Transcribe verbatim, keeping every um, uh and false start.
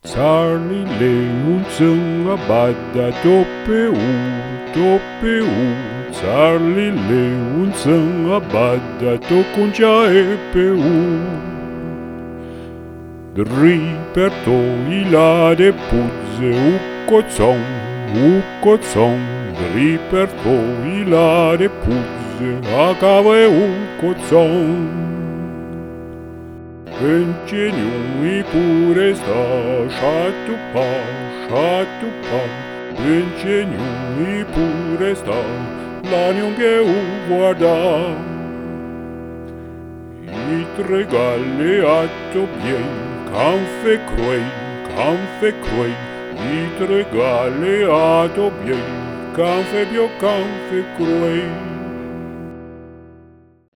Sarli leun zâng a badda toppe u, toppe u. Sarli leun zâng a badda tocuncia e pe u. Riperto ila de puzze u cozon, u cozon. Riperto ila de puzze a cave u cozon. Îngenui pure sta, șatupa, șatupa. Îngenui pure sta, la niunghe u guarda. I tre galle atto bien, can fe croi, can fe croi. I tre galle atto bien, can fe bio, can fe croi.